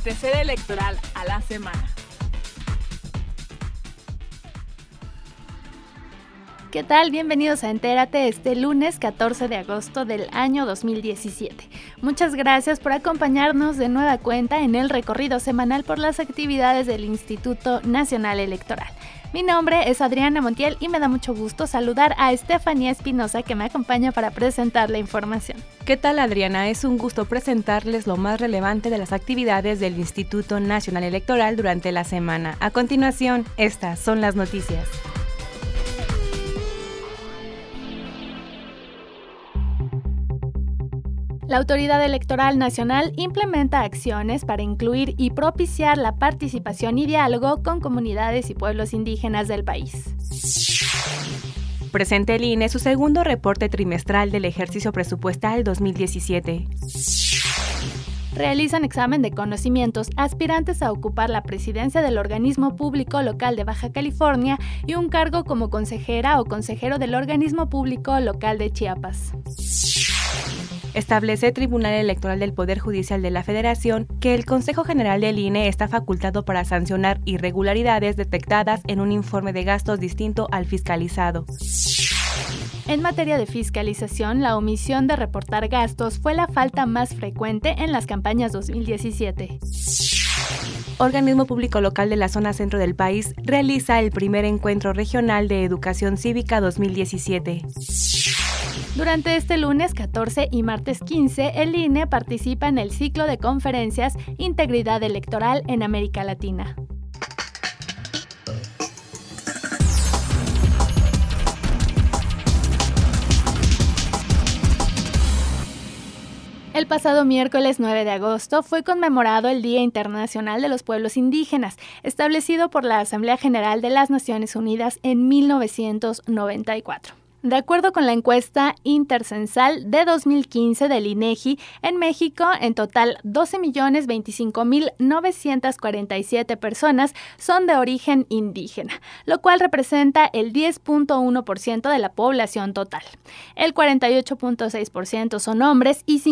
acontecer electoral a la semana. ¿Qué tal? Bienvenidos a Entérate este lunes 14 de agosto del año 2017. Muchas gracias por acompañarnos de nueva cuenta en el recorrido semanal por las actividades del Instituto Nacional Electoral. Mi nombre es Adriana Montiel y me da mucho gusto saludar a Estefanía Espinosa, que me acompaña para presentar la información. ¿Qué tal, Adriana? Es un gusto presentarles lo más relevante de las actividades del Instituto Nacional Electoral durante la semana. A continuación, estas son las noticias. La Autoridad Electoral Nacional implementa acciones para incluir y propiciar la participación y diálogo con comunidades y pueblos indígenas del país. Presenta el INE su segundo reporte trimestral del ejercicio presupuestal 2017. Realizan examen de conocimientos aspirantes a ocupar la presidencia del organismo público local de Baja California y un cargo como consejera o consejero del organismo público local de Chiapas. Establece el Tribunal Electoral del Poder Judicial de la Federación que el Consejo General del INE está facultado para sancionar irregularidades detectadas en un informe de gastos distinto al fiscalizado. En materia de fiscalización, la omisión de reportar gastos fue la falta más frecuente en las campañas 2017. Organismo público local de la zona centro del país realiza el primer encuentro regional de educación cívica 2017. Durante este lunes 14 y martes 15, el INE participa en el ciclo de conferencias Integridad Electoral en América Latina. El pasado miércoles 9 de agosto fue conmemorado el Día Internacional de los Pueblos Indígenas, establecido por la Asamblea General de las Naciones Unidas en 1994. De acuerdo con la encuesta intercensal de 2015 del INEGI, en México, en total 12.025.947 personas son de origen indígena, lo cual representa el 10.1% de la población total. El 48.6% son hombres y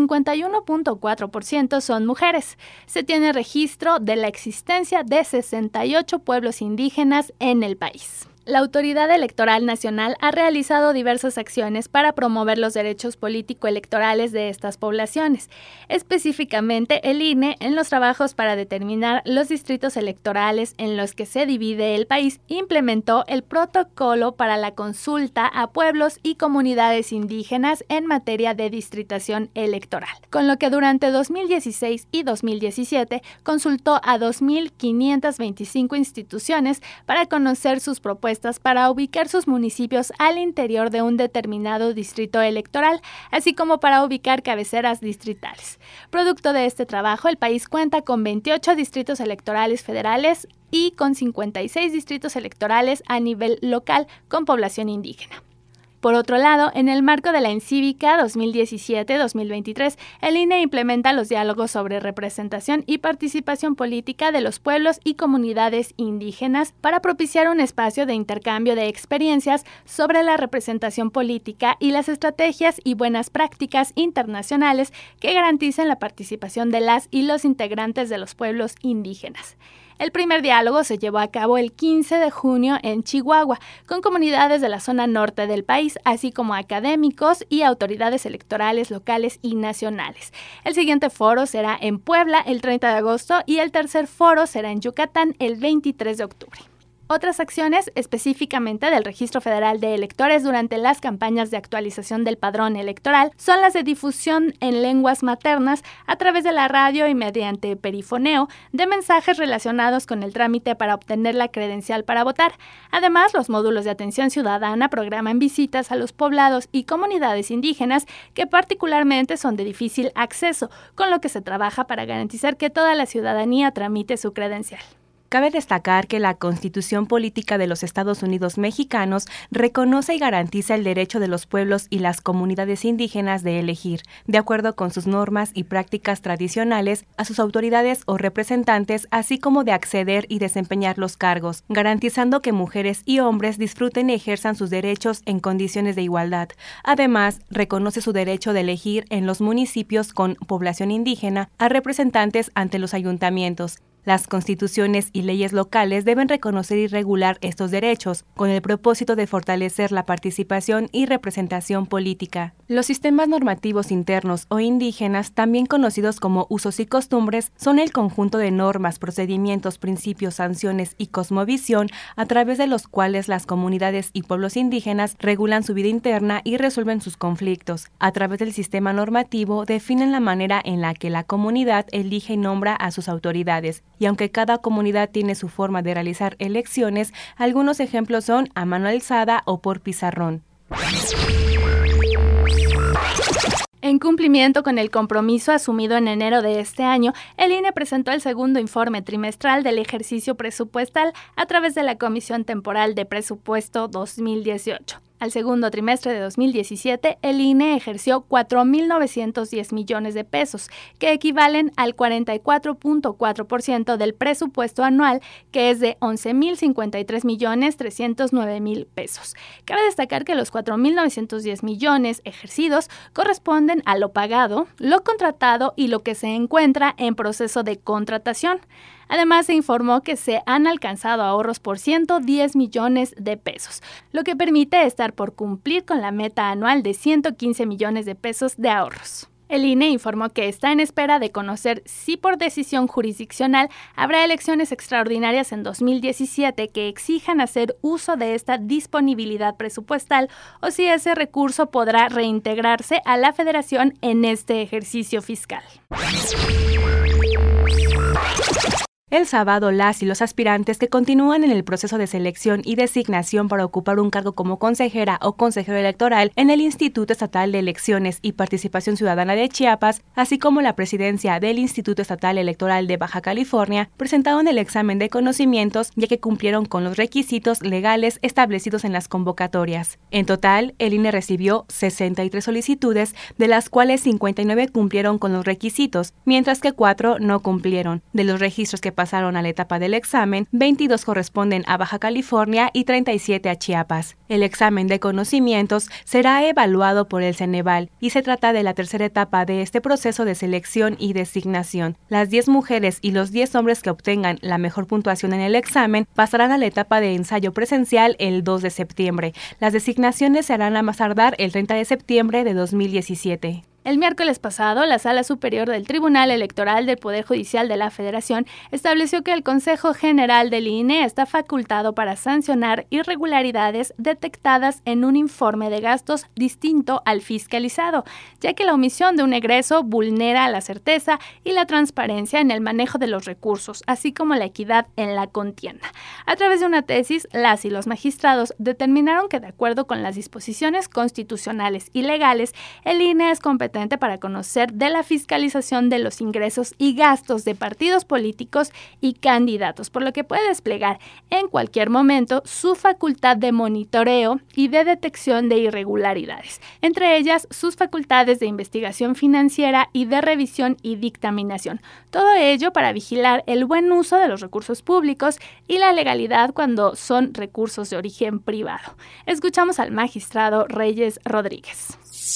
51.4% son mujeres. Se tiene registro de la existencia de 68 pueblos indígenas en el país. La Autoridad Electoral Nacional ha realizado diversas acciones para promover los derechos político-electorales de estas poblaciones. Específicamente, el INE, en los trabajos para determinar los distritos electorales en los que se divide el país, implementó el protocolo para la consulta a pueblos y comunidades indígenas en materia de distritación electoral, con lo que durante 2016 y 2017 consultó a 2.525 instituciones para conocer sus propuestas para ubicar sus municipios al interior de un determinado distrito electoral, así como para ubicar cabeceras distritales. Producto de este trabajo, el país cuenta con 28 distritos electorales federales y con 56 distritos electorales a nivel local con población indígena. Por otro lado, en el marco de la Encívica 2017-2023, el INE implementa los diálogos sobre representación y participación política de los pueblos y comunidades indígenas para propiciar un espacio de intercambio de experiencias sobre la representación política y las estrategias y buenas prácticas internacionales que garanticen la participación de las y los integrantes de los pueblos indígenas. El primer diálogo se llevó a cabo el 15 de junio en Chihuahua, con comunidades de la zona norte del país, así como académicos y autoridades electorales locales y nacionales. El siguiente foro será en Puebla el 30 de agosto y el tercer foro será en Yucatán el 23 de octubre. Otras acciones, específicamente del Registro Federal de Electores durante las campañas de actualización del padrón electoral, son las de difusión en lenguas maternas a través de la radio y mediante perifoneo de mensajes relacionados con el trámite para obtener la credencial para votar. Además, los módulos de atención ciudadana programan visitas a los poblados y comunidades indígenas que particularmente son de difícil acceso, con lo que se trabaja para garantizar que toda la ciudadanía tramite su credencial. Cabe destacar que la Constitución Política de los Estados Unidos Mexicanos reconoce y garantiza el derecho de los pueblos y las comunidades indígenas de elegir, de acuerdo con sus normas y prácticas tradicionales, a sus autoridades o representantes, así como de acceder y desempeñar los cargos, garantizando que mujeres y hombres disfruten y ejerzan sus derechos en condiciones de igualdad. Además, reconoce su derecho de elegir en los municipios con población indígena a representantes ante los ayuntamientos. Las constituciones y leyes locales deben reconocer y regular estos derechos, con el propósito de fortalecer la participación y representación política. Los sistemas normativos internos o indígenas, también conocidos como usos y costumbres, son el conjunto de normas, procedimientos, principios, sanciones y cosmovisión a través de los cuales las comunidades y pueblos indígenas regulan su vida interna y resuelven sus conflictos. A través del sistema normativo definen la manera en la que la comunidad elige y nombra a sus autoridades. Y aunque cada comunidad tiene su forma de realizar elecciones, algunos ejemplos son a mano alzada o por pizarrón. En cumplimiento con el compromiso asumido en enero de este año, el INE presentó el segundo informe trimestral del ejercicio presupuestal a través de la Comisión Temporal de Presupuesto 2018. Al segundo trimestre de 2017, el INE ejerció 4.910 millones de pesos, que equivalen al 44.4% del presupuesto anual, que es de 11.053.309.000 pesos. Cabe destacar que los 4.910 millones ejercidos corresponden a lo pagado, lo contratado y lo que se encuentra en proceso de contratación. Además, se informó que se han alcanzado ahorros por 110 millones de pesos, lo que permite estar por cumplir con la meta anual de 115 millones de pesos de ahorros. El INE informó que está en espera de conocer si por decisión jurisdiccional habrá elecciones extraordinarias en 2017 que exijan hacer uso de esta disponibilidad presupuestal o si ese recurso podrá reintegrarse a la Federación en este ejercicio fiscal. El sábado, las y los aspirantes que continúan en el proceso de selección y designación para ocupar un cargo como consejera o consejero electoral en el Instituto Estatal de Elecciones y Participación Ciudadana de Chiapas, así como la presidencia del Instituto Estatal Electoral de Baja California, presentaron el examen de conocimientos ya que cumplieron con los requisitos legales establecidos en las convocatorias. En total, el INE recibió 63 solicitudes, de las cuales 59 cumplieron con los requisitos, mientras que 4 no cumplieron. De los registros que pasaron a la etapa del examen, 22 corresponden a Baja California y 37 a Chiapas. El examen de conocimientos será evaluado por el Ceneval y se trata de la tercera etapa de este proceso de selección y designación. Las 10 mujeres y los 10 hombres que obtengan la mejor puntuación en el examen pasarán a la etapa de ensayo presencial el 2 de septiembre. Las designaciones se harán a más tardar el 30 de septiembre de 2017. El miércoles pasado, la Sala Superior del Tribunal Electoral del Poder Judicial de la Federación estableció que el Consejo General del INE está facultado para sancionar irregularidades detectadas en un informe de gastos distinto al fiscalizado, ya que la omisión de un egreso vulnera la certeza y la transparencia en el manejo de los recursos, así como la equidad en la contienda. A través de una tesis, las y los magistrados determinaron que, de acuerdo con las disposiciones constitucionales y legales, el INE es competente para conocer de la fiscalización de los ingresos y gastos de partidos políticos y candidatos, por lo que puede desplegar en cualquier momento su facultad de monitoreo y de detección de irregularidades, entre ellas sus facultades de investigación financiera y de revisión y dictaminación. Todo ello para vigilar el buen uso de los recursos públicos y la legalidad cuando son recursos de origen privado. Escuchamos al magistrado Reyes Rodríguez.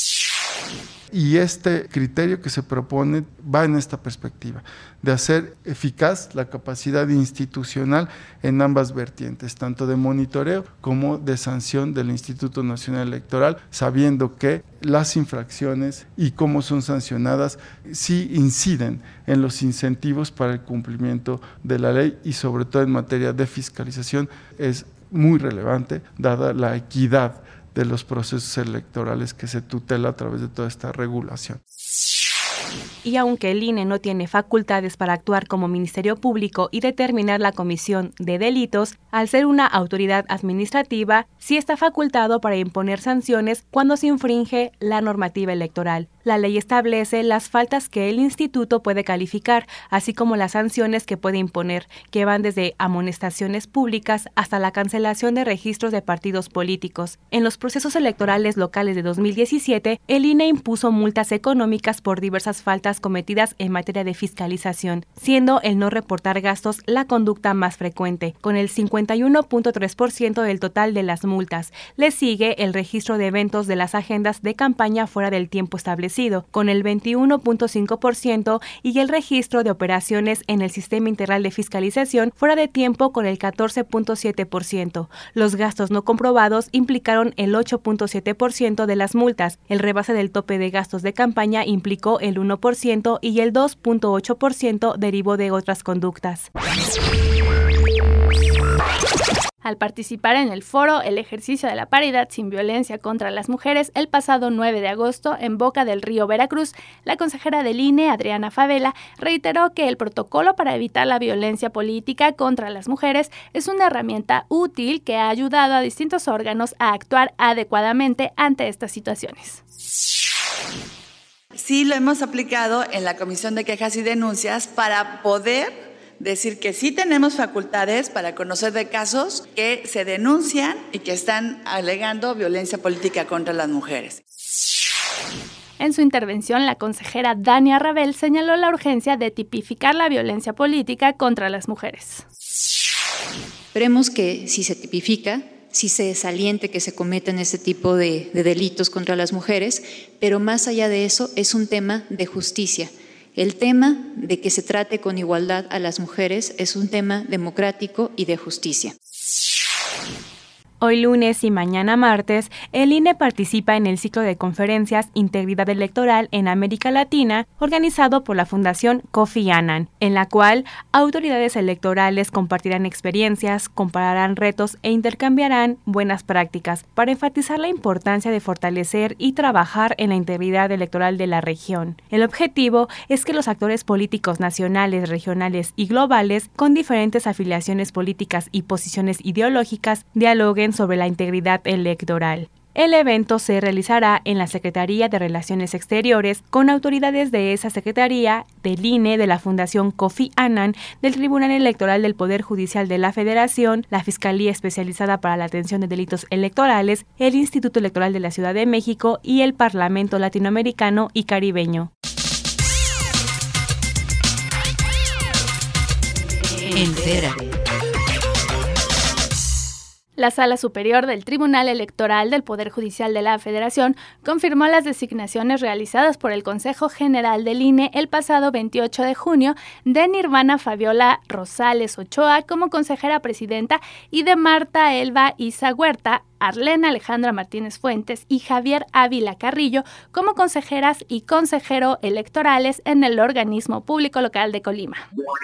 Y este criterio que se propone va en esta perspectiva, de hacer eficaz la capacidad institucional en ambas vertientes, tanto de monitoreo como de sanción del Instituto Nacional Electoral, sabiendo que las infracciones y cómo son sancionadas sí inciden en los incentivos para el cumplimiento de la ley y sobre todo en materia de fiscalización es muy relevante, dada la equidad de los procesos electorales que se tutela a través de toda esta regulación. Y aunque el INE no tiene facultades para actuar como Ministerio Público y determinar la comisión de delitos, Al ser una autoridad administrativa, sí está facultado para imponer sanciones cuando se infringe la normativa electoral. La ley establece las faltas que el instituto puede calificar, así como las sanciones que puede imponer, que van desde amonestaciones públicas hasta la cancelación de registros de partidos políticos. En los procesos electorales locales de 2017, el INE impuso multas económicas por diversas faltas cometidas en materia de fiscalización, siendo el no reportar gastos la conducta más frecuente, con el 51.3% del total de las multas. Le sigue el registro de eventos de las agendas de campaña fuera del tiempo establecido, con el 21.5%, y el registro de operaciones en el Sistema Integral de Fiscalización fuera de tiempo con el 14.7%. Los gastos no comprobados implicaron el 8.7% de las multas. El rebase del tope de gastos de campaña implicó el 1% y el 2.8% derivó de otras conductas. Al participar en el foro El ejercicio de la paridad sin violencia contra las mujeres el pasado 9 de agosto en Boca del Río, Veracruz, la consejera del INE, Adriana Favela, reiteró que el protocolo para evitar la violencia política contra las mujeres es una herramienta útil que ha ayudado a distintos órganos a actuar adecuadamente ante estas situaciones. Sí, lo hemos aplicado en la Comisión de Quejas y Denuncias para poder decir que sí tenemos facultades para conocer de casos que se denuncian y que están alegando violencia política contra las mujeres. En su intervención, la consejera Dania Rabel señaló la urgencia de tipificar la violencia política contra las mujeres. Esperemos que si se tipifica, si se desaliente que se cometen ese tipo de delitos contra las mujeres, pero más allá de eso es un tema de justicia. El tema de que se trate con igualdad a las mujeres es un tema democrático y de justicia. Hoy lunes y mañana martes, el INE participa en el ciclo de conferencias Integridad Electoral en América Latina, organizado por la Fundación Kofi Annan, en la cual autoridades electorales compartirán experiencias, compararán retos e intercambiarán buenas prácticas para enfatizar la importancia de fortalecer y trabajar en la integridad electoral de la región. El objetivo es que los actores políticos nacionales, regionales y globales, con diferentes afiliaciones políticas y posiciones ideológicas, dialoguen sobre la integridad electoral. El evento se realizará en la Secretaría de Relaciones Exteriores con autoridades de esa Secretaría, del INE, de la Fundación Kofi Annan, del Tribunal Electoral del Poder Judicial de la Federación, la Fiscalía Especializada para la Atención de Delitos Electorales, el Instituto Electoral de la Ciudad de México y el Parlamento Latinoamericano y Caribeño. Entérate. La Sala Superior del Tribunal Electoral del Poder Judicial de la Federación confirmó las designaciones realizadas por el Consejo General del INE el pasado 28 de junio de Nirvana Fabiola Rosales Ochoa como consejera presidenta y de Marta Elba Isa Huerta, Arlena Alejandra Martínez Fuentes y Javier Ávila Carrillo como consejeras y consejero electorales en el organismo público local de Colima.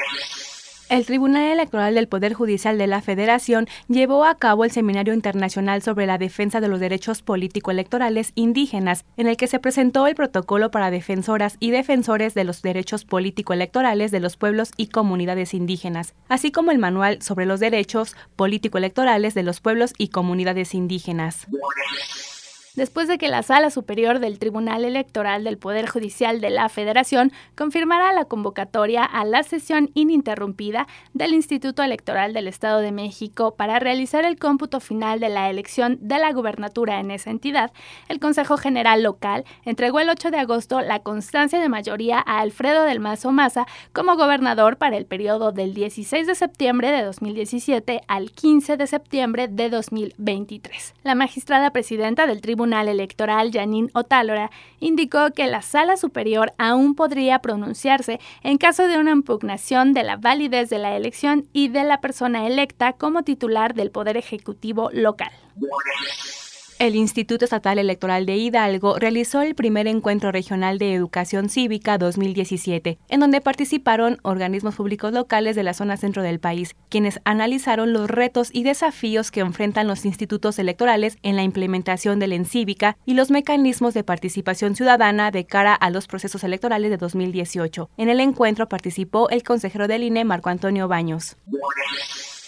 El Tribunal Electoral del Poder Judicial de la Federación llevó a cabo el Seminario Internacional sobre la Defensa de los Derechos Político-Electorales Indígenas, en el que se presentó el protocolo para defensoras y defensores de los derechos político-electorales de los pueblos y comunidades indígenas, así como el Manual sobre los Derechos Político-Electorales de los pueblos y comunidades indígenas. Después de que la Sala Superior del Tribunal Electoral del Poder Judicial de la Federación confirmara la convocatoria a la sesión ininterrumpida del Instituto Electoral del Estado de México para realizar el cómputo final de la elección de la gubernatura en esa entidad, el Consejo General Local entregó el 8 de agosto la constancia de mayoría a Alfredo del Mazo Maza como gobernador para el periodo del 16 de septiembre de 2017 al 15 de septiembre de 2023. La magistrada presidenta del Tribunal Electoral, Janine Otálora, indicó que la Sala Superior aún podría pronunciarse en caso de una impugnación de la validez de la elección y de la persona electa como titular del Poder Ejecutivo local. El Instituto Estatal Electoral de Hidalgo realizó el primer encuentro regional de educación cívica 2017, en donde participaron organismos públicos locales de la zona centro del país, quienes analizaron los retos y desafíos que enfrentan los institutos electorales en la implementación del ENCívica y los mecanismos de participación ciudadana de cara a los procesos electorales de 2018. En el encuentro participó el consejero del INE, Marco Antonio Baños.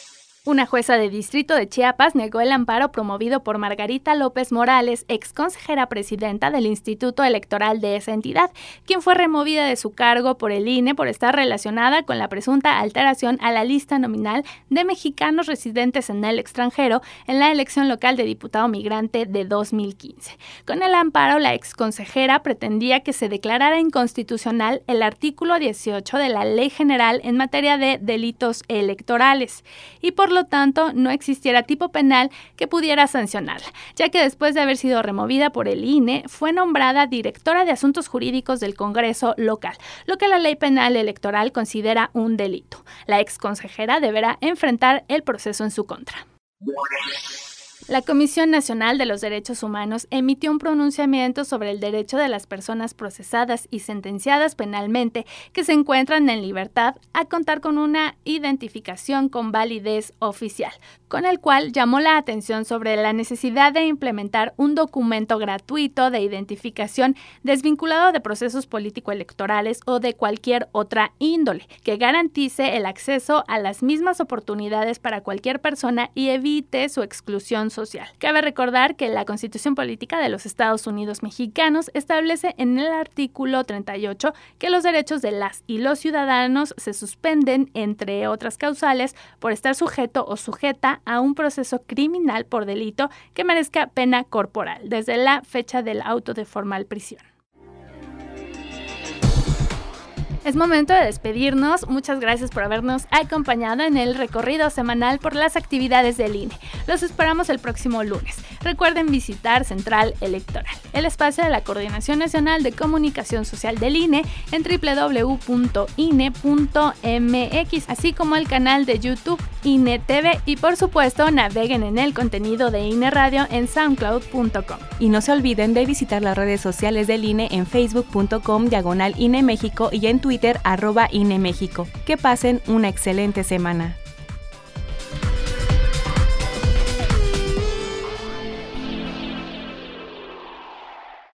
Una jueza de distrito de Chiapas negó el amparo promovido por Margarita López Morales, ex consejera presidenta del Instituto Electoral de esa entidad, quien fue removida de su cargo por el INE por estar relacionada con la presunta alteración a la lista nominal de mexicanos residentes en el extranjero en la elección local de diputado migrante de 2015. Con el amparo, la ex consejera pretendía que se declarara inconstitucional el artículo 18 de la Ley General en materia de delitos electorales y por lo tanto no existiera tipo penal que pudiera sancionarla, ya que después de haber sido removida por el INE fue nombrada directora de Asuntos Jurídicos del Congreso local, lo que la Ley Penal Electoral considera un delito. La exconsejera deberá enfrentar el proceso en su contra. La Comisión Nacional de los Derechos Humanos emitió un pronunciamiento sobre el derecho de las personas procesadas y sentenciadas penalmente que se encuentran en libertad a contar con una identificación con validez oficial, con el cual llamó la atención sobre la necesidad de implementar un documento gratuito de identificación desvinculado de procesos político-electorales o de cualquier otra índole, que garantice el acceso a las mismas oportunidades para cualquier persona y evite su exclusión social. Cabe recordar que la Constitución Política de los Estados Unidos Mexicanos establece en el artículo 38 que los derechos de las y los ciudadanos se suspenden, entre otras causales, por estar sujeto o sujeta a un proceso criminal por delito que merezca pena corporal, desde la fecha del auto de formal prisión. Es momento de despedirnos. Muchas gracias por habernos acompañado en el recorrido semanal por las actividades del INE. Los esperamos el próximo lunes. Recuerden visitar Central Electoral, el espacio de la Coordinación Nacional de Comunicación Social del INE en www.ine.mx, así como el canal de YouTube INE TV y por supuesto naveguen en el contenido de INE Radio en soundcloud.com. Y no se olviden de visitar las redes sociales del INE en facebook.com/INE México y en Twitter @INE México. Que pasen una excelente semana.